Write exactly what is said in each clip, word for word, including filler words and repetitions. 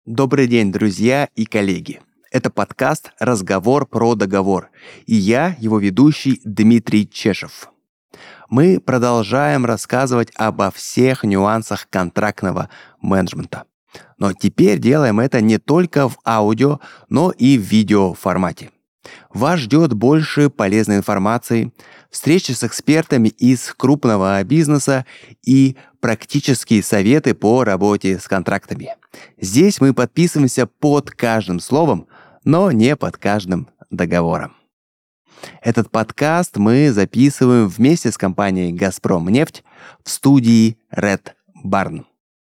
Добрый день, друзья и коллеги. Это подкаст «Разговор про договор». И я, его ведущий Дмитрий Чешев. Мы продолжаем рассказывать обо всех нюансах контрактного менеджмента. Но теперь делаем это не только в аудио, но и в видео формате. Вас ждет больше полезной информации, встречи с экспертами из крупного бизнеса и практические советы по работе с контрактами. Здесь мы подписываемся под каждым словом, но не под каждым договором. Этот подкаст мы записываем вместе с компанией «Газпромнефть» в студии Red Barn.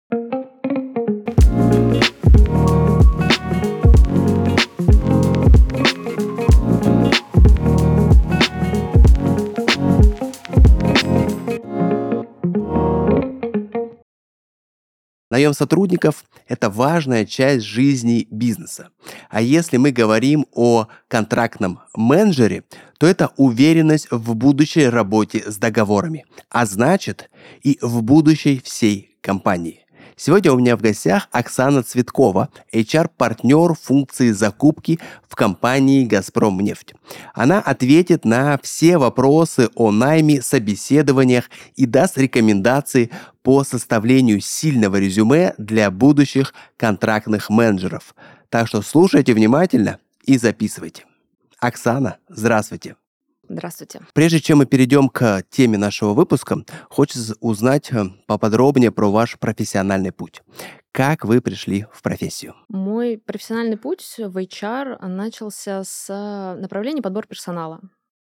Наем сотрудников – это важная часть жизни бизнеса. А если мы говорим о контрактном менеджере, то это уверенность в будущей работе с договорами, а значит и в будущей всей компании. Сегодня у меня в гостях Оксана Цветкова, эйч ар-партнер функции закупки в компании «Газпромнефть». Она ответит на все вопросы о найме, собеседованиях и даст рекомендации по составлению сильного резюме для будущих контрактных менеджеров. Так что слушайте внимательно и записывайте. Оксана, здравствуйте. Здравствуйте. Прежде чем мы перейдем к теме нашего выпуска, хочется узнать поподробнее про ваш профессиональный путь. Как вы пришли в профессию? Мой профессиональный путь в эйч ар начался с направления подбор персонала.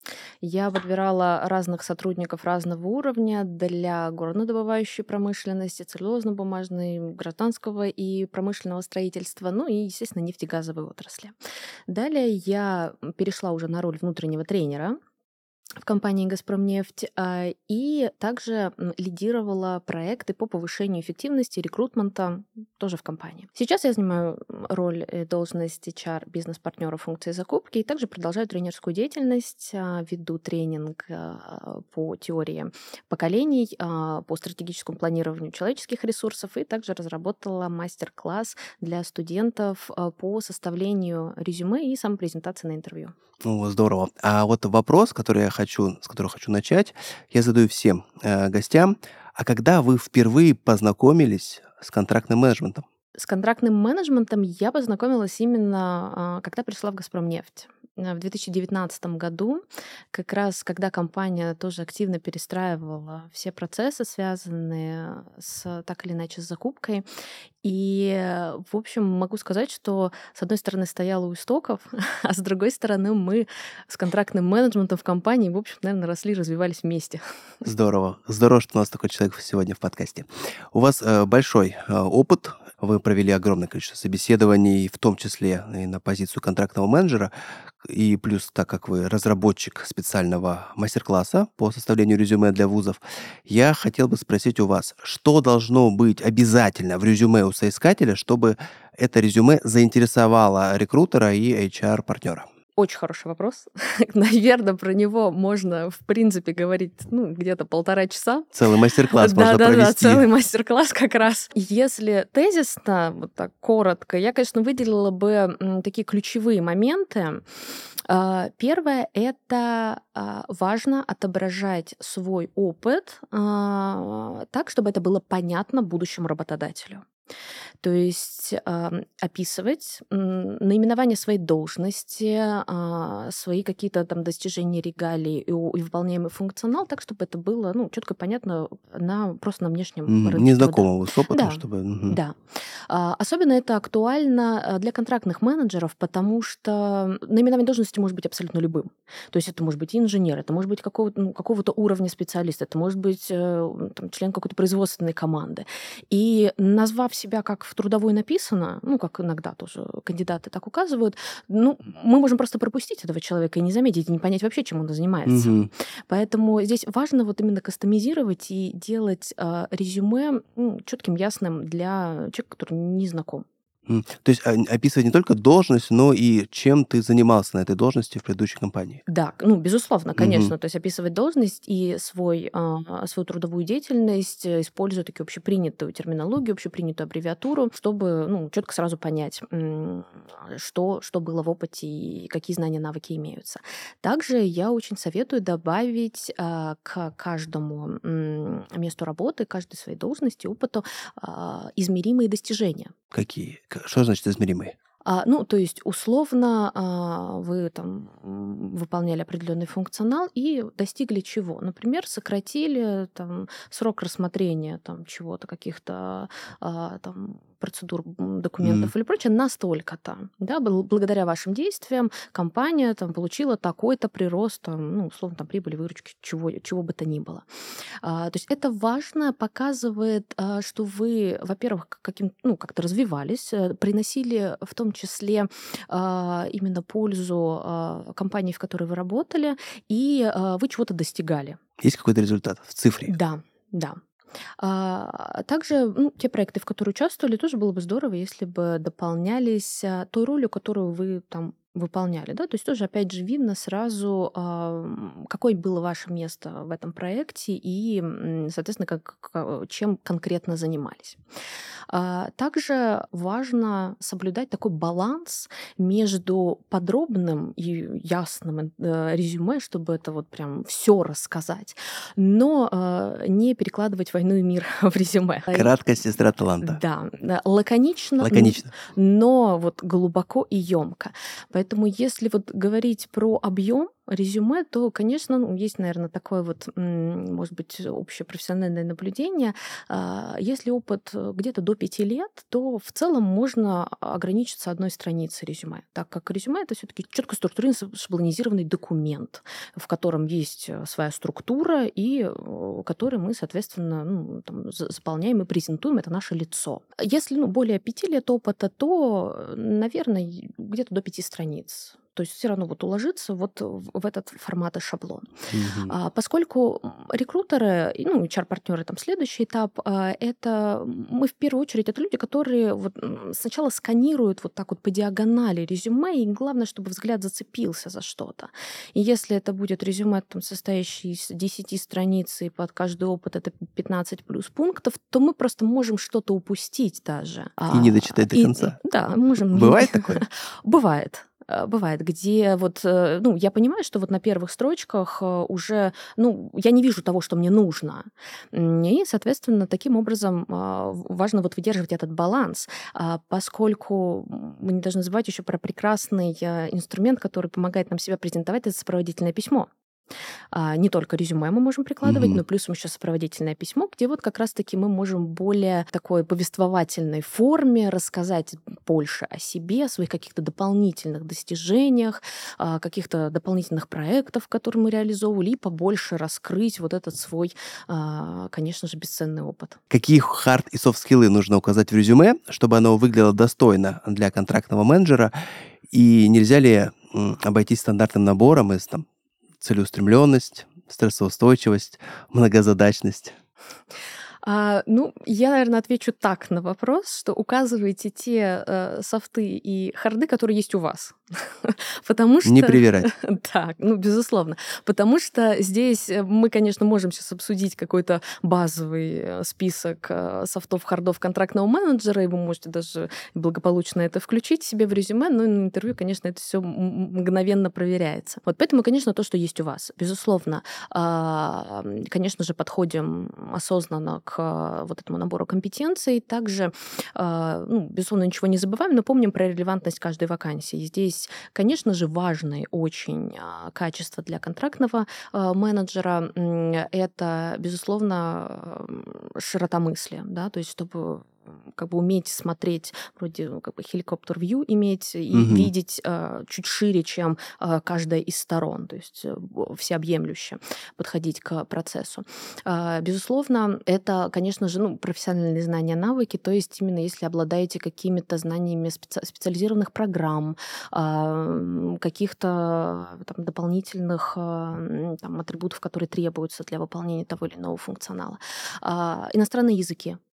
Я подбирала разных сотрудников разного уровня для горнодобывающей промышленности, целлюлозно-бумажной, гражданского и промышленного строительства, ну и, естественно, нефтегазовой отрасли. Далее я перешла уже на роль внутреннего тренера в компании «Газпромнефть» и также лидировала проекты по повышению эффективности рекрутмента тоже в компании. Сейчас я занимаю роль и должность эйч ар бизнес-партнера функции закупки и также продолжаю тренерскую деятельность, веду тренинг по теории поколений, по стратегическому планированию человеческих ресурсов и также разработала мастер-класс для студентов по составлению резюме и самопрезентации на интервью. Ну, здорово. А вот вопрос, который я хочу, с которого хочу начать, я задаю всем э, гостям. А когда вы впервые познакомились с контрактным менеджментом? С контрактным менеджментом я познакомилась именно, когда пришла в «Газпромнефть». В две тысячи девятнадцатом году, как раз когда компания тоже активно перестраивала все процессы, связанные с так или иначе с закупкой. И, в общем, могу сказать, что с одной стороны стояла у истоков, а с другой стороны мы с контрактным менеджментом в компании, в общем, наверное, росли, развивались вместе. Здорово. Здорово, что у нас такой человек сегодня в подкасте. У вас э, большой э, опыт. Вы провели огромное количество собеседований, в том числе и на позицию контрактного менеджера. И плюс, так как вы разработчик специального мастер-класса по составлению резюме для вузов, я хотел бы спросить у вас, что должно быть обязательно в резюме у соискателя, чтобы это резюме заинтересовало рекрутера и эйч ар-партнера? Очень хороший вопрос. Наверное, про него можно, в принципе, говорить ну, где-то полтора часа. Целый мастер-класс да, можно да, провести. Да, целый мастер-класс как раз. Если тезисно, вот так коротко, я, конечно, выделила бы такие ключевые моменты. Первое — это важно отображать свой опыт так, чтобы это было понятно будущему работодателю. То есть э, описывать э, наименование своей должности, э, свои какие-то там достижения, регалии и, и выполняемый функционал, так, чтобы это было ну, четко понятно на, просто на внешнем mm, рынке. Незнакомого с опытом, да. чтобы... Mm-hmm. Да. А, особенно это актуально для контрактных менеджеров, потому что наименование должности может быть абсолютно любым. То есть это может быть инженер, это может быть какого-то, ну, какого-то уровня специалист, это может быть э, там, член какой-то производственной команды. И назвав себя как в трудовой написано, ну, как иногда тоже кандидаты так указывают, ну, мы можем просто пропустить этого человека и не заметить, и не понять вообще, чем он занимается. Угу. Поэтому здесь важно вот именно кастомизировать и делать э, резюме ну, четким, ясным для человека, который не знаком. М, То есть а, описывать не только должность, но и чем ты занимался на этой должности в предыдущей компании. Да, к- ну, безусловно, Мгм. конечно, то есть описывать должность и свой, а, свою трудовую деятельность, э, используя такую общепринятую терминологию, общепринятую аббревиатуру, чтобы, ну, четко сразу понять, м, что, что было в опыте и какие знания, навыки имеются. Также я очень советую добавить а, к каждому м, месту работы, каждой своей должности, опыту а, измеримые достижения. Какие? К- Что значит измеримые? А, ну, то есть, условно, а, вы там м, выполняли определенный функционал и достигли чего? Например, сократили там срок рассмотрения там чего-то, каких-то а, там процедур, м, М, документов или прочее настолько-то, да, бл- благодаря вашим действиям компания там получила такой-то прирост, там, ну, условно, там прибыли, выручки, чего, чего бы то ни было. А, то есть это важно, показывает, а, что вы, во-первых, к каким, ну, как-то развивались, э, приносили в том числе а, именно пользу а, компании, в которой вы работали, и а, вы чего-то достигали. Есть какой-то результат в цифре? Да, да. А, также, ну, те проекты, в которые участвовали, тоже было бы здорово, если бы дополнялись а, той ролью, которую вы там выполняли, да, то есть тоже, опять же, видно сразу, а, м, какое было ваше место в этом проекте и, м, соответственно, как, ка- чем конкретно занимались. А, Также важно соблюдать такой баланс между подробным и ясным э, резюме, чтобы это вот прям все рассказать, но э, не перекладывать «Войну и мир» в резюме. А, и- Краткость сестра таланта. Да, да, лаконично, н- Лаконично. но вот глубоко и емко. Поэтому если вот говорить про объем резюме, то, конечно, ну, есть, наверное, такое вот, м, может быть, общепрофессиональное наблюдение. А, Если опыт э, где-то до пяти лет, то в целом можно ограничиться одной страницей резюме, так как резюме — это все таки четко структурированный, саб- шаблонизированный документ, в котором есть э, своя структура и э, который мы, соответственно, ну, там, за- заполняем и презентуем. Это наше лицо. Если ну, более пяти лет опыта, то, наверное, где-то до пяти страниц. То есть все равно вот уложиться вот в в этот формат и шаблон. Мгм. А, поскольку м, рекрутеры, и, ну, H R-партнеры, там следующий этап, а, это мы в первую очередь это люди, которые вот м, сначала сканируют вот так вот по диагонали резюме, и главное, чтобы взгляд зацепился за что-то. И если это будет резюме, там, состоящее из десяти страниц, и под каждый опыт это пятнадцать плюс пунктов, то мы просто можем что-то упустить даже. И не А, дочитать до и, конца. да, можем. Бывает такое? Бывает. Э, Бывает, где вот, э, ну, я понимаю, что вот на первых строчках э, уже, ну, я не вижу того, что мне нужно. М, И, соответственно, таким образом а, в- важно вот выдерживать этот баланс, а, поскольку м, мы не должны забывать еще про прекрасный э, инструмент, который помогает нам себя презентовать, это сопроводительное письмо. А, не только резюме мы можем прикладывать, Мгм. но плюсом еще сопроводительное письмо, где вот как раз-таки мы можем более такой повествовательной форме рассказать больше о себе, о своих каких-то дополнительных достижениях, а, каких-то дополнительных проектах, которые мы реализовывали, и побольше раскрыть вот этот свой, а, конечно же, бесценный опыт. Какие хард и софт-скиллы нужно указать в резюме, чтобы оно выглядело достойно для контрактного менеджера? И нельзя ли м, обойтись стандартным набором из там, целеустремленность, стрессоустойчивость, многозадачность? А, ну, я, наверное, отвечу так на вопрос, что указывайте те э, софты и харды, которые есть у вас. Потому Не что, привирать. да, ну, безусловно. Потому что здесь э, мы, конечно, можем сейчас обсудить какой-то базовый э, список э, софтов, хардов контрактного менеджера, и вы можете даже благополучно это включить себе в резюме, но на интервью, конечно, это все мгновенно проверяется. Вот поэтому, конечно, то, что есть у вас. Безусловно, а, м, конечно же, подходим осознанно к а, вот этому набору компетенций. Также, а, ну, безусловно, ничего не забываем, но помним про релевантность каждой вакансии. Здесь, конечно же, важные очень а, качества для контрактного а, менеджера. М, Это, безусловно, м, широта мысли, да, то есть чтобы м, как бы уметь смотреть, вроде ну, как бы helicopter view иметь и Мгм. видеть а, чуть шире, чем а, каждая из сторон, то есть э, б- всеобъемлюще подходить к процессу. А, Безусловно, это, конечно же, ну, профессиональные знания, навыки, то есть именно если обладаете какими-то знаниями специ- специализированных программ, а, м, каких-то там дополнительных а, м, там, атрибутов, которые требуются для выполнения того или иного функционала. А, Иностранные языки.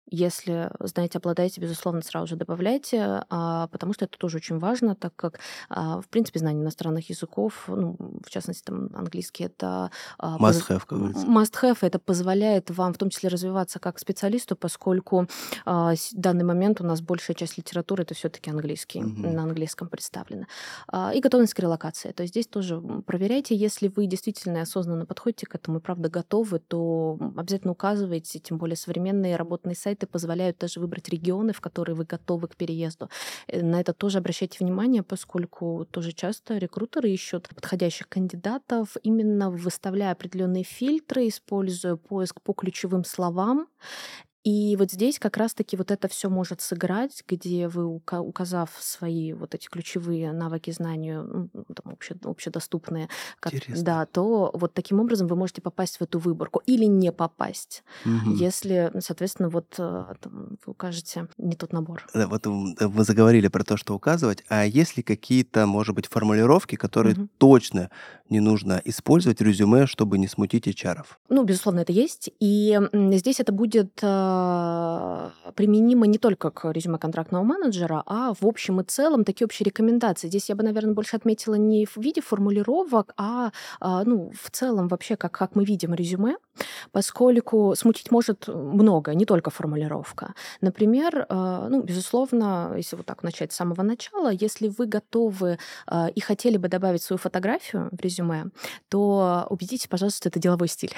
Если знаете, обладаете, безусловно, сразу же добавляйте, а, потому что это тоже очень важно, так как, а, в принципе, знание иностранных языков, ну, в частности, там, английский, это а, Must поз- have, как говорится. must have, это позволяет вам в том числе развиваться как специалисту, поскольку а, с- в данный момент у нас большая часть литературы это все-таки английский, Мгм. на английском представлена. А, И готовность к релокации. То есть здесь тоже м, проверяйте, если вы действительно и осознанно подходите к этому и правда готовы, то м, обязательно указывайте, тем более современные работные сайты позволяют даже выбрать регионы, в которые вы готовы к переезду. Э, На это тоже обращайте внимание, поскольку тоже часто рекрутеры ищут подходящих кандидатов, именно выставляя определенные фильтры, используя поиск по ключевым словам. И вот здесь как раз-таки вот это все может сыграть, где вы, ука- указав свои вот эти ключевые навыки, знания, ну, там, обще- общедоступные, как- Интересно. да, то вот таким образом вы можете попасть в эту выборку или не попасть, Мгм. если, соответственно, вот э, там, вы укажете не тот набор. Да, вот м, э, мы заговорили про то, что указывать, а есть ли какие-то, может быть, формулировки, которые Мгм. точно не нужно использовать в резюме, чтобы не смутить эйч ар-ов? Ну, безусловно, это есть. И м, здесь это будет а, применимо не только к резюме контрактного менеджера, а в общем и целом такие общие рекомендации. Здесь я бы, наверное, больше отметила не в виде формулировок, а, а, ну, в целом вообще, как, как мы видим резюме, поскольку смутить может много, не только формулировка. Например, а, ну, безусловно, если вот так начать с самого начала, если вы готовы а, и хотели бы добавить свою фотографию в резюме, то убедитесь, пожалуйста, это деловой стиль.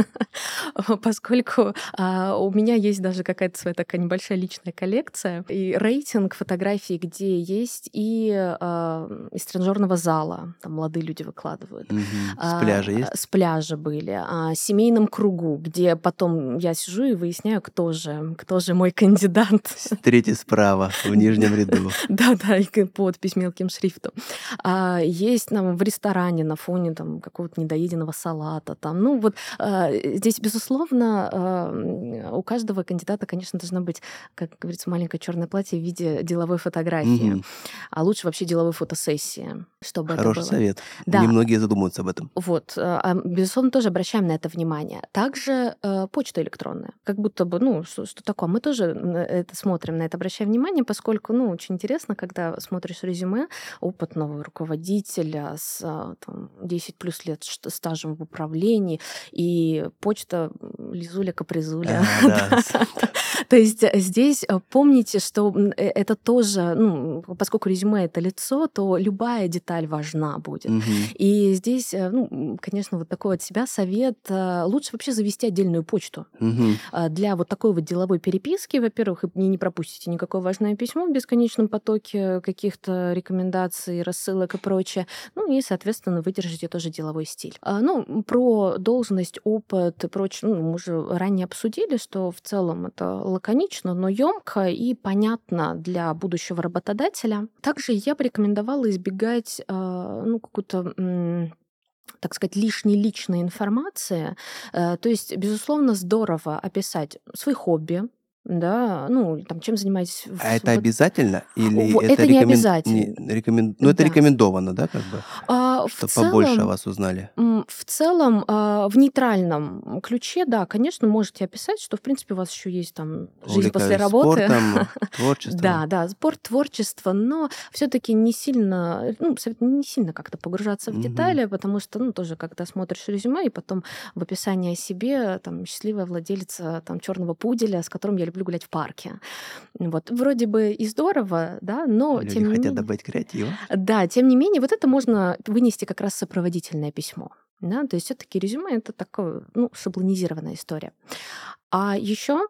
Поскольку а, у меня есть даже какая-то своя такая небольшая личная коллекция и рейтинг фотографий, где есть и а, из тренажерного зала, там молодые люди выкладывают, Мгм. С а, пляжа есть? с пляжа были, а, семейном кругу, где потом я сижу и выясняю, кто же, кто же мой кандидат. С- Третий справа, в нижнем ряду. Да-да, и к- подпись мелким шрифтом. А, есть там в ресторане на фоне там какого-то недоеденного салата. Там. Ну вот а, здесь, безусловно, а, м, у каждого кандидата, конечно, должна быть, как говорится, маленькое черное платье в виде деловой фотографии. Мгм. А лучше вообще деловой фотосессии, чтобы это Хороший было. совет. Да, Немногие задумываются об этом. вот, э, а, безусловно, тоже обращаем на это внимание. Также э, почта электронная. Как будто бы, ну, что, что такое? Мы тоже на это смотрим, на это обращаем внимание, поскольку, ну, очень интересно, когда смотришь резюме опытного руководителя с а, там, десять плюс лет ш- стажем в управлении, и почта м, лизуля-капризуля. А, да. с- То есть э, здесь э, помните, что м, э, это тоже, ну, поскольку резюме — это лицо, то любая деталь важна будет. Мгм. И здесь, э, ну, м, конечно, вот такой от себя совет. э, Лучше вообще завести отдельную почту Мгм. а, для вот такой вот деловой переписки. Во-первых, и не пропустите никакое важное письмо в бесконечном потоке каких-то рекомендаций, рассылок и прочее. Ну и, соответственно, выдержите тоже деловой стиль. А, Ну, про должность, опыт и прочее, ну, мы уже ранее обсудили, что в целом это лаконично, но емко и понятно для будущего работодателя. Также я бы рекомендовала избегать а, ну, какую-то м, так сказать, лишней личной информации. Э, То есть, безусловно, здорово описать свои хобби, да, ну, или там, чем занимаетесь в А это свобод- обязательно или Во- это Это не рекомен... обязательно. не- рекомен- ну, это Да. рекомендовано, да, как бы, А в чтобы побольше о целом, вас узнали? М, В целом, а, в нейтральном ключе, да, конечно, можете описать, что, в принципе, у вас еще есть там жизнь после Увлекаюсь работы. спортом, творчеством. Да, да, спорт, творчество, но все-таки не сильно, ну, советую не сильно как-то погружаться в Мгм. детали, потому что, ну, тоже, когда смотришь резюме, и потом в описании о себе, там, счастливая владелица там черного пуделя, с которым я люблю гулять в парке. Вот, вроде бы и здорово, да, но Люди тем не хотят менее... добавить креатива. Да, тем не менее, вот это можно вынести как раз сопроводительное письмо. Да, то есть все-таки резюме это такое, ну, шаблонизированная история. А еще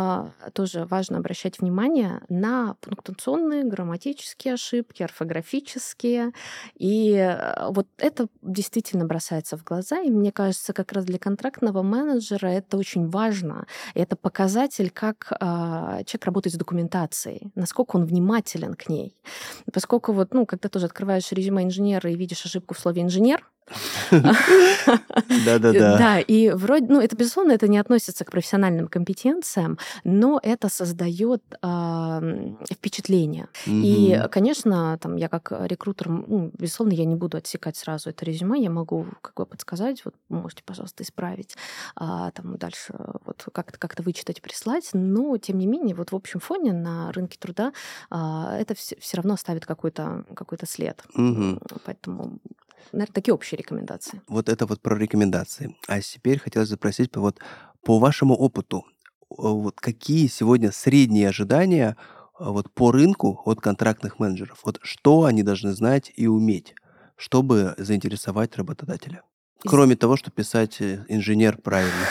тоже важно обращать внимание на пунктуационные, грамматические ошибки, орфографические. И э, вот это действительно бросается в глаза. И мне кажется, как раз для контрактного менеджера это очень важно. И это показатель, как а, человек работает с документацией, насколько он внимателен к ней. Поскольку вот, ну, когда тоже открываешь резюме инженера и видишь ошибку в слове «инженер», Да-да-да. да, и вроде, ну, это, безусловно, это не относится к профессиональной профессиональным компетенциям, но это создает а, м, впечатление. И, Мгм. конечно, там я как рекрутер, м, ну, безусловно, я не буду отсекать сразу это резюме, я могу как бы подсказать, вот можете, пожалуйста, исправить, а, там дальше вот как-то как-то вычитать, прислать, но тем не менее вот в общем фоне на рынке труда а, это все, все равно оставит какой-то какой-то след. М, Мгм. Поэтому, наверное, такие общие рекомендации. Вот это вот про рекомендации. А теперь хотелось запросить по вот по вашему опыту, о, вот какие сегодня средние ожидания, а, вот по рынку от контрактных менеджеров? Вот что они должны знать и уметь, чтобы заинтересовать работодателя? З- Кроме того, что писать, э, инженер правильно.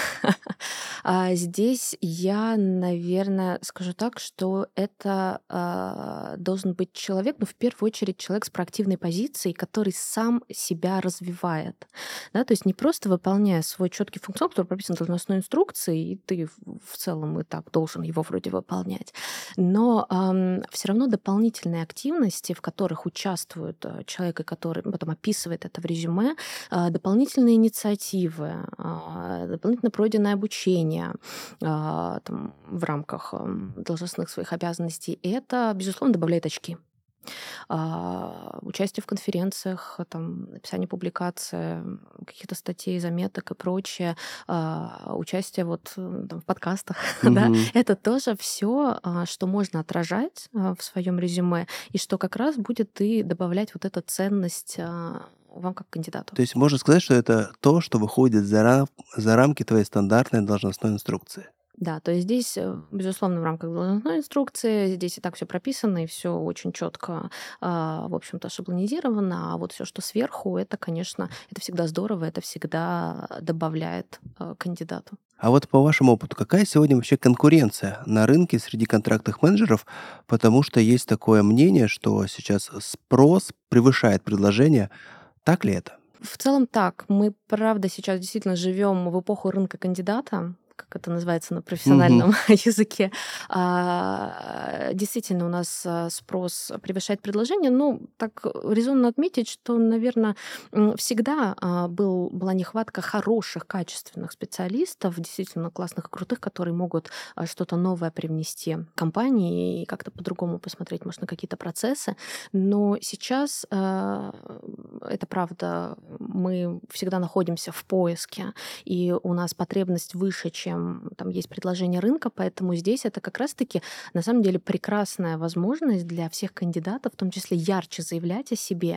А здесь я, наверное, скажу так, что это а, должен быть человек, ну, в первую очередь, человек с проактивной позицией, который сам себя развивает. Да, то есть не просто выполняя свой четкий функцион, который прописан в должностной инструкции, и ты в в целом и так должен его вроде выполнять, но все равно дополнительные активности, в которых участвует а, человек, и который потом описывает это в резюме, а, дополнительные инициативы, а, дополнительно пройденное обучение а, там, в рамках ам, должностных своих обязанностей, это, безусловно, добавляет очки. А, Участие в конференциях, а, там, написание публикаций, м, каких-то статей, заметок и прочее, а, участие вот э, там, в подкастах, да, Мгм. это тоже все, что можно отражать а, в своем резюме, и что как раз будет и добавлять вот эту ценность а, вам как кандидату. То есть можно сказать, что это то, что выходит за рам за рамки твоей стандартной должностной инструкции. Да, то есть здесь, э, безусловно, в рамках должностной инструкции, здесь и так все прописано, и все очень четко, в общем-то, шаблонизировано. А вот все, что сверху, это, конечно, это всегда здорово, это всегда добавляет а, кандидату. А вот по вашему опыту, какая сегодня вообще конкуренция на рынке среди контрактных менеджеров? Потому что есть такое мнение, что сейчас спрос превышает предложение. Так ли это? В целом так. Мы, правда, сейчас действительно живем в эпоху рынка кандидата, как это называется на Мгм. профессиональном языке. А, Действительно, у нас а, спрос превышает предложение. Ну, так резонно отметить, что, наверное, всегда а, был, была нехватка хороших, качественных специалистов, действительно классных и крутых, которые могут а, что-то новое привнести в компании и как-то по-другому посмотреть, может, на какие-то процессы. Но сейчас, а, это правда, мы всегда находимся в поиске, и у нас потребность выше, чем там есть предложение рынка, поэтому здесь это как раз-таки на самом деле прекрасная возможность для всех кандидатов, в том числе ярче заявлять о себе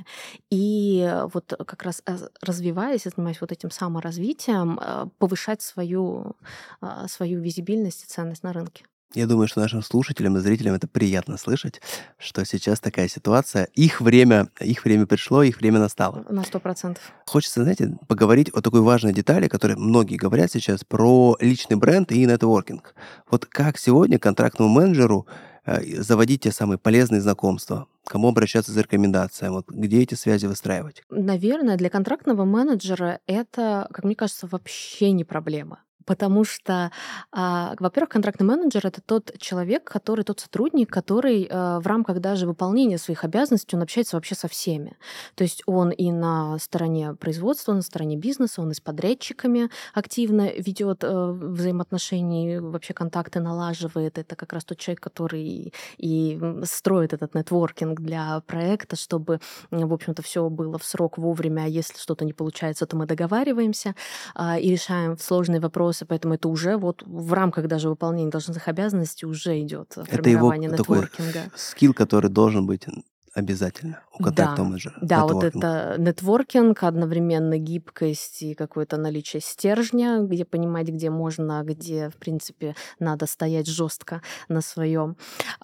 и вот как раз а, развиваясь, и занимаясь вот этим саморазвитием, а, повышать свою, а, свою визибильность и ценность на рынке. Я думаю, что нашим слушателям и зрителям это приятно слышать, что сейчас такая ситуация. Их время, их время пришло, их время настало. На сто процентов. Хочется, знаете, поговорить о такой важной детали, о которой многие говорят сейчас, про личный бренд и нетворкинг. Вот как сегодня контрактному менеджеру э, заводить те самые полезные знакомства, кому обращаться за рекомендацией, вот где эти связи выстраивать? Наверное, для контрактного менеджера это, как мне кажется, вообще не проблема. Потому что, а, во-первых, контрактный менеджер — это тот человек, который, тот сотрудник, который а, в рамках даже выполнения своих обязанностей, он общается вообще со всеми. То есть он и на стороне производства, на стороне бизнеса, он и с подрядчиками активно ведет э, взаимоотношения, и вообще контакты налаживает. Это как раз тот человек, который и м, строит этот нетворкинг для проекта, чтобы, м, в общем-то, все было в срок вовремя, а если что-то не получается, то мы договариваемся а, и решаем сложные вопросы, поэтому это уже вот в рамках даже выполнения должностных обязанностей уже идет Это его формирование такой нетворкинга. скилл, который должен быть обязательно у контрактного Да, менеджера. да, вот Нетворкинг. это нетворкинг, одновременно гибкость и какое-то наличие стержня, где понимать, где можно, а где, в принципе, надо стоять жестко на своем.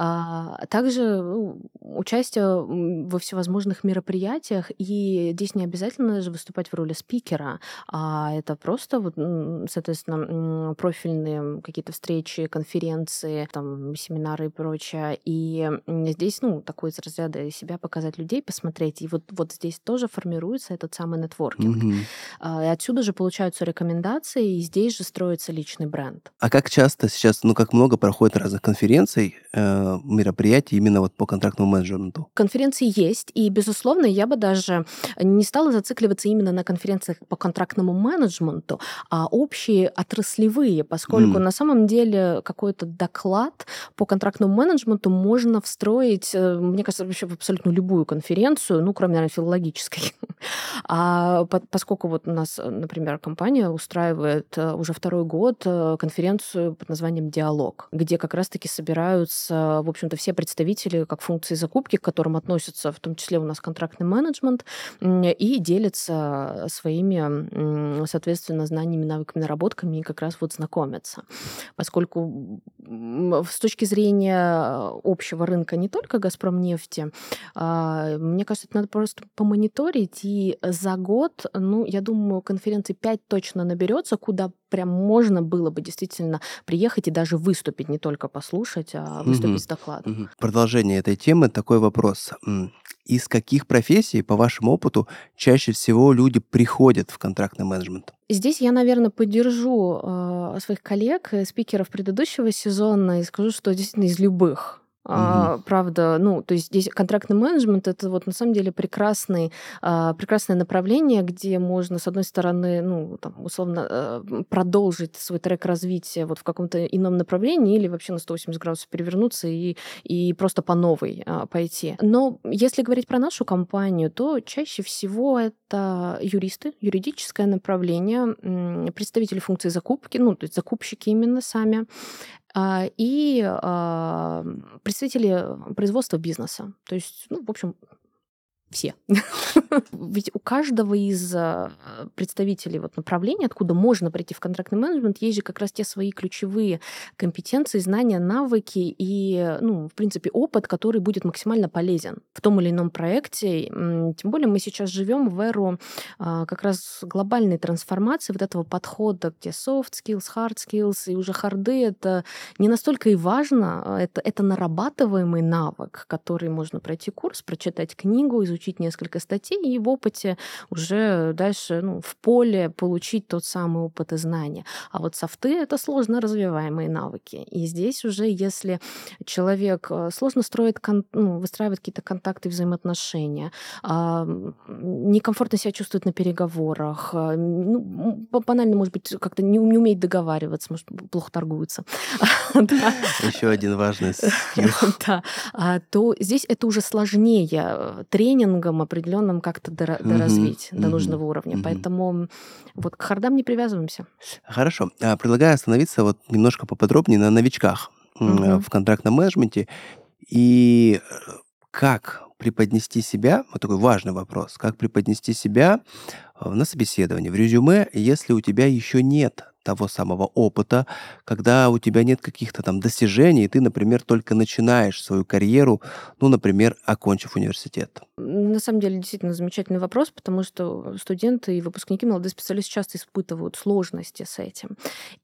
А также ну, участие м, во всевозможных мероприятиях, и здесь не обязательно даже выступать в роли спикера, а это просто, вот, м, соответственно, м, профильные какие-то встречи, конференции, там, семинары и прочее. И м, здесь, ну, такой из разряда себя показать, людей посмотреть. И вот, вот здесь тоже формируется этот самый нетворкинг. Мгм. А, И отсюда же получаются рекомендации, и здесь же строится личный бренд. А как часто сейчас, ну, как много проходит разных конференций, э, мероприятий именно вот по контрактному менеджменту? Конференции есть, и, безусловно, я бы даже не стала зацикливаться именно на конференциях по контрактному менеджменту, а общие отраслевые, поскольку М. на самом деле какой-то доклад по контрактному менеджменту можно встроить, э, мне кажется, вообще в абсолютно любую конференцию, ну, кроме, наверное, филологической. А по- поскольку вот у нас, э, например, компания устраивает э, уже второй год э, конференцию под названием «Диалог», где как раз-таки собираются, в общем-то, все представители как функции закупки, к которым относятся в том числе у нас контрактный менеджмент, м, и делятся своими, м, соответственно, знаниями, навыками, наработками и как раз вот знакомятся. Поскольку м, с точки зрения общего рынка не только «Газпромнефти», а, мне кажется, это надо просто помониторить, и за год, ну, я думаю, конференций пять точно наберется, куда прям можно было бы действительно приехать и даже выступить, не только послушать, а выступить Мгм. с докладом. Мгм. Продолжение этой темы, такой вопрос. М, Из каких профессий, по вашему опыту, чаще всего люди приходят в контрактный менеджмент? Здесь я, наверное, поддержу э, своих коллег, э, спикеров предыдущего сезона и скажу, что действительно из любых. Мгм. А, правда, ну, то есть здесь контрактный менеджмент это вот на самом деле прекрасный, а, прекрасное направление, где можно, с одной стороны, ну, там, условно, э, м, продолжить свой трек развития вот в каком-то ином направлении или вообще на сто восемьдесят градусов перевернуться и, и просто по новой а, пойти. Но если говорить про нашу компанию, то чаще всего это юристы, юридическое направление, м, представители функции закупки, ну, то есть закупщики именно сами, а, и а, представители производства бизнеса. То есть, ну, в общем, все. Ведь у каждого из а, представителей вот направления, откуда можно прийти в контрактный менеджмент, есть же как раз те свои ключевые компетенции, знания, навыки и, ну, в принципе, опыт, который будет максимально полезен в том или ином проекте. М, Тем более мы сейчас живем в эру а, как раз глобальной трансформации вот этого подхода, где soft skills, hard skills, и уже харды — это не настолько и важно, а это, это нарабатываемый навык, который можно пройти курс, прочитать книгу, изучить несколько статей и в опыте уже дальше, ну, в поле получить тот самый опыт и знания. А вот софты — это сложно развиваемые навыки. И здесь уже, если человек э, сложно строит, кон- ну, выстраивает какие-то контакты, взаимоотношения, а, м, некомфортно себя чувствует на переговорах, а, ну, м, ба- банально, может быть, как-то не, не умеет договариваться, может, плохо торгуется. Да. Еще один важный скилл. Да, а, то здесь это уже сложнее э, тренингом определенным как-то дора- Мгм. доразвить до Мгм. нужного уровня. Мгм. Поэтому вот к хардам не привязываемся. Хорошо. А, Предлагаю остановиться вот немножко поподробнее на новичках м, э, Мгм. в контрактном менеджменте. И э, как преподнести себя, вот такой важный вопрос, как преподнести себя э, на собеседовании, в резюме, если у тебя еще нет того самого опыта, когда у тебя нет каких-то там достижений, и ты, например, только начинаешь свою карьеру, ну, например, окончив университет. На самом деле, действительно замечательный вопрос, потому что студенты и выпускники, молодые специалисты часто испытывают сложности с этим.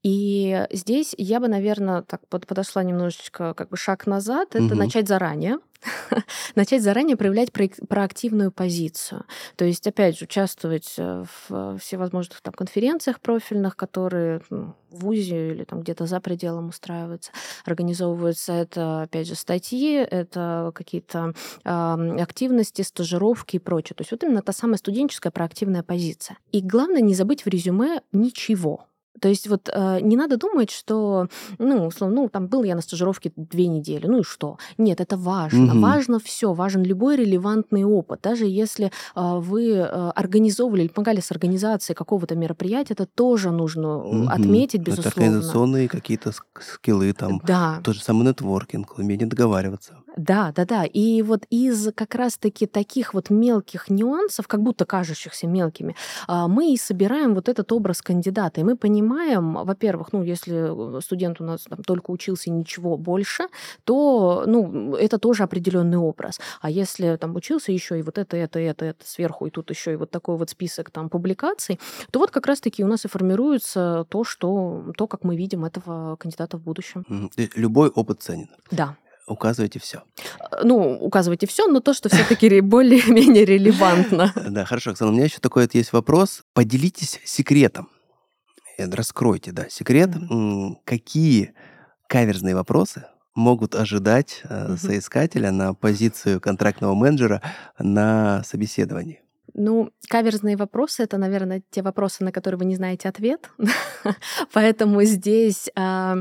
И здесь я бы, наверное, так под- подошла немножечко как бы шаг назад. Это Мгм. начать заранее. Начать заранее проявлять проек- проактивную позицию. То есть, опять же, участвовать э, в всевозможных там конференциях профильных, которые ну, в ВУЗе или там где-то за пределом устраиваются, организовываются. Это, опять же, статьи, это какие-то ам, активности, стажировки и прочее. То есть вот именно та самая студенческая проактивная позиция. И главное не забыть в резюме ничего. То есть вот э, не надо думать, что, ну, условно, ну, там был я на стажировке две недели, ну и что? Нет, это важно. Мгм. Важно все, важен любой релевантный опыт. Даже если а, вы э, организовывали или помогали с организацией какого-то мероприятия, это тоже нужно э, Мгм. отметить, Это безусловно. организационные какие-то ск- скиллы, там, Да, тот же самый нетворкинг, умение договариваться. да, да-да. И вот из как раз-таки таких вот мелких нюансов, как будто кажущихся мелкими, а, мы и собираем вот этот образ кандидата. И мы понимаем, во-первых, ну, если э, студент у нас там только учился и ничего больше, то, ну, это тоже определенный образ. А если там учился еще и вот это, это, это, это сверху, и тут еще и вот такой вот список там публикаций, то вот как раз-таки у нас и формируется то, что, то, как мы видим этого кандидата в будущем. Мгм. То есть любой опыт ценен. Да. указывайте все. Ну, указывайте все, но то, что все-таки более-менее релевантно. Да, хорошо, Оксана, у меня еще такой вот есть вопрос. Поделитесь секретом. Раскройте, да, секрет. Мгм. Какие каверзные вопросы могут ожидать э, Мгм. соискателя на позицию контрактного менеджера на собеседовании? Ну, каверзные вопросы — это, наверное, те вопросы, на которые вы не знаете ответ. Поэтому здесь, а,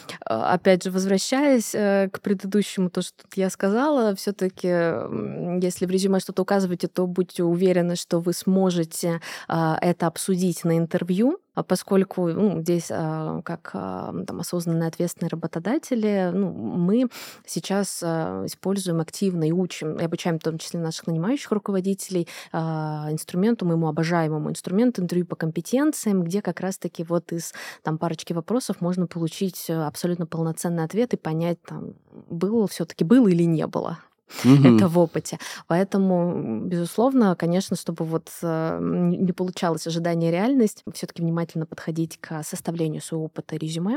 а, опять же, возвращаясь э, к предыдущему, то, что я сказала, все таки если в резюме что-то указываете, то будьте уверены, что вы сможете а, это обсудить на интервью, а поскольку ну, здесь а, как а, там, осознанные ответственные работодатели, ну, мы сейчас а, используем активно и учим, и обучаем в том числе наших нанимающих руководителей а, инструменту, моему обожаемому инструменту интервью по компетенциям, где как раз-таки вот из там, парочки вопросов можно получить э, абсолютно полноценный ответ и понять, там, было все-таки было или не было. Мгм. Это в опыте. Поэтому, м, безусловно, конечно, чтобы вот э, н- не получалось ожидание и реальность, все-таки внимательно подходить к составлению своего опыта и резюме,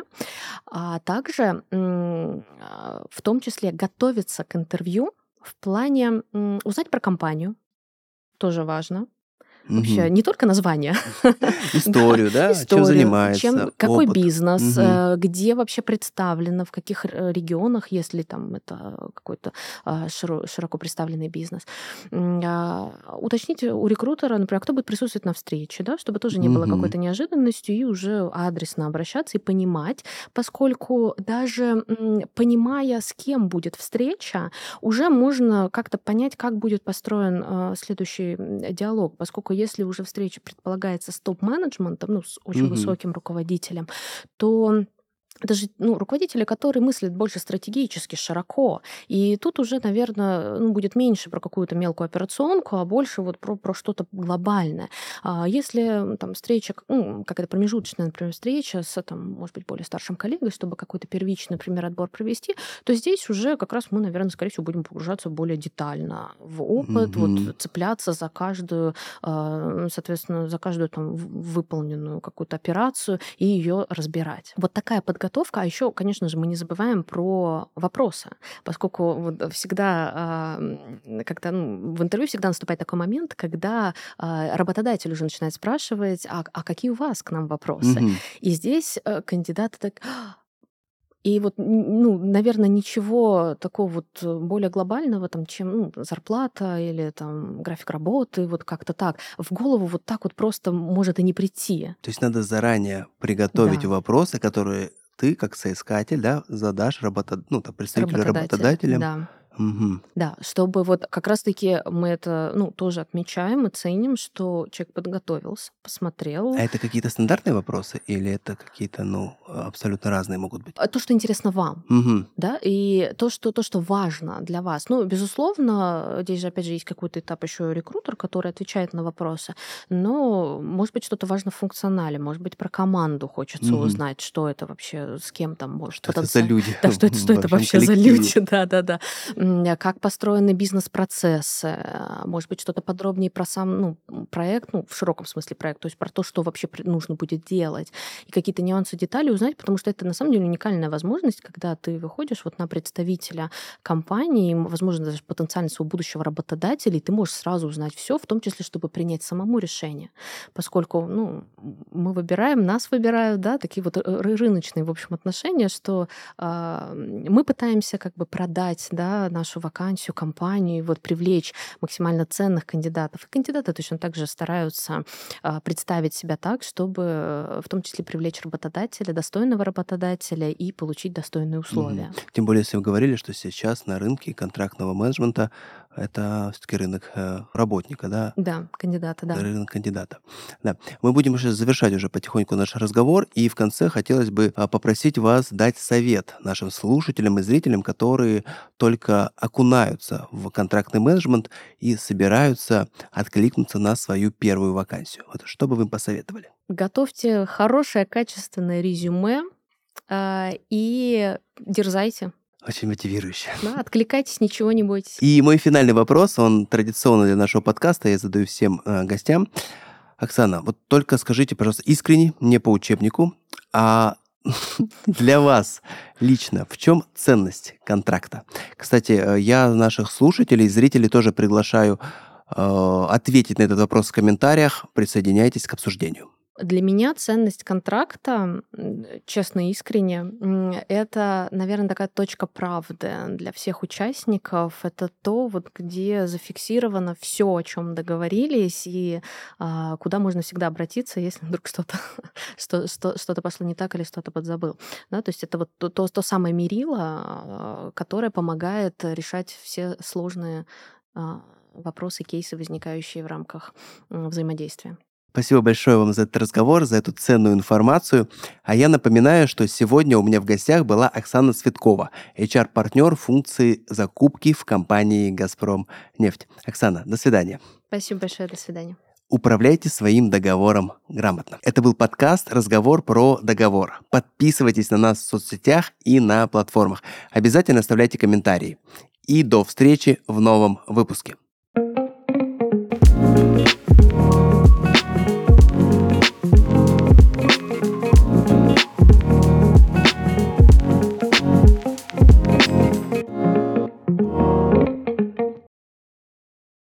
а также м, а, в том числе готовиться к интервью в плане м, узнать про компанию, тоже важно. Вообще Мгм. не только название, да, Историю, да, чем историю, занимается, чем, какой опыт. бизнес, Мгм. э, где вообще представлено, в каких р- регионах, если там это какой-то а, широ- широко представленный бизнес. М, а, Уточните у рекрутера, например, кто будет присутствовать на встрече, да, чтобы тоже не было Мгм. какой-то неожиданностью и уже адресно обращаться и понимать, поскольку даже м, понимая, с кем будет встреча, уже можно как-то понять, как будет построен э, следующий м, диалог, поскольку если уже встреча предполагается с топ-менеджментом, ну, с очень Мгм. высоким руководителем, то это же ну, руководители, которые мыслят больше стратегически, широко. И тут уже, наверное, ну, будет меньше про какую-то мелкую операционку, а больше вот про, про что-то глобальное. А если м, там встреча, к- ну, какая-то промежуточная, например, встреча с, там, может быть, более старшим коллегой, чтобы какой-то первичный, например, отбор провести, то здесь уже как раз мы, наверное, скорее всего, будем погружаться более детально в опыт, вот Мгм. цепляться за каждую, а, соответственно, за каждую там в- выполненную какую-то операцию и ее разбирать. Вот такая подготовка. А еще, конечно же, мы не забываем про вопросы, поскольку вот всегда а, м, как-то ну, в интервью всегда наступает такой момент, когда а, работодатель уже начинает спрашивать, а, а какие у вас к нам вопросы? Мгм. И здесь э, кандидаты так, и вот, н- ну, наверное, ничего такого вот э, более глобального, там, чем ну, зарплата или там график работы, вот как-то так, в голову вот так вот просто может и не прийти. То есть надо заранее приготовить Да, вопросы, которые ты, как соискатель, да, задашь работа... ну, там, представителю работодателю, работодателям. да. Мгм. Да, чтобы вот как раз-таки мы это, ну, тоже отмечаем и ценим, что человек подготовился, посмотрел. А это какие-то стандартные вопросы или это какие-то, ну, абсолютно разные могут быть? А то, что интересно вам, Мгм. да, и то, что, то, что важно для вас. Ну, безусловно, здесь же, опять же, есть какой-то этап еще рекрутер, который отвечает на вопросы, но, может быть, что-то важно в функционале, может быть, про команду хочется Мгм. узнать, что это вообще, с кем там может Что это за потенциально. люди Да, что это, что в это вашем вообще за коллективе? люди, да-да-да. М, а Как построены бизнес-процессы, а, может быть, что-то подробнее про сам ну, м, проект, ну, в широком смысле проект, то есть про то, что вообще при- нужно будет делать, и какие-то нюансы, детали узнать, потому что это на самом деле уникальная возможность, когда ты выходишь вот на представителя компании, м, возможно, даже потенциально своего будущего работодателя, и ты можешь сразу узнать все, в том числе, чтобы принять самому решение. Поскольку ну, мы выбираем, нас выбирают, да, такие вот ры- рыночные, в общем, отношения, что а, мы пытаемся как бы продать, да, нашу вакансию, компанию, и вот привлечь максимально ценных кандидатов. И кандидаты точно так же стараются а, представить себя так, чтобы э, в том числе привлечь работодателя, достойного работодателя и получить достойные Мгм. условия. Тем более, если вы говорили, что сейчас на рынке контрактного менеджмента это все-таки рынок э, работника, да, Да, кандидата, да. рынок кандидата. Да. Мы будем уже завершать уже потихоньку наш разговор, и в конце хотелось бы а, попросить вас дать совет нашим слушателям и зрителям, которые только окунаются в контрактный менеджмент и собираются откликнуться на свою первую вакансию. Вот что бы вы им посоветовали? Готовьте хорошее, качественное резюме а, и дерзайте. Очень мотивирующе. Да, откликайтесь, ничего не бойтесь. И мой финальный вопрос, он традиционный для нашего подкаста, я задаю всем э, гостям. Оксана, вот только скажите, пожалуйста, искренне, не по учебнику, а Для вас лично в чем ценность контракта? Кстати, я наших слушателей, зрителей тоже приглашаю э, ответить на этот вопрос в комментариях. Присоединяйтесь к обсуждению. Для меня ценность контракта, честно и искренне, это, наверное, такая точка правды для всех участников. Это то, вот, где зафиксировано все, о чем договорились, и а, куда можно всегда обратиться, если вдруг что-то, что, что, что-то пошло не так или что-то подзабыл. Да, то есть это вот то, то, то самое мерило, которое помогает решать все сложные а, вопросы, кейсы, возникающие в рамках м, взаимодействия. Спасибо большое вам за этот разговор, за эту ценную информацию. А я напоминаю, что сегодня у меня в гостях была Оксана Цветкова, эйч ар-партнер функции закупки в компании «Газпромнефть». Оксана, до свидания. Спасибо большое, до свидания. Управляйте своим договором грамотно. Это был подкаст «Разговор про договор». Подписывайтесь на нас в соцсетях и на платформах. Обязательно оставляйте комментарии. И до встречи в новом выпуске.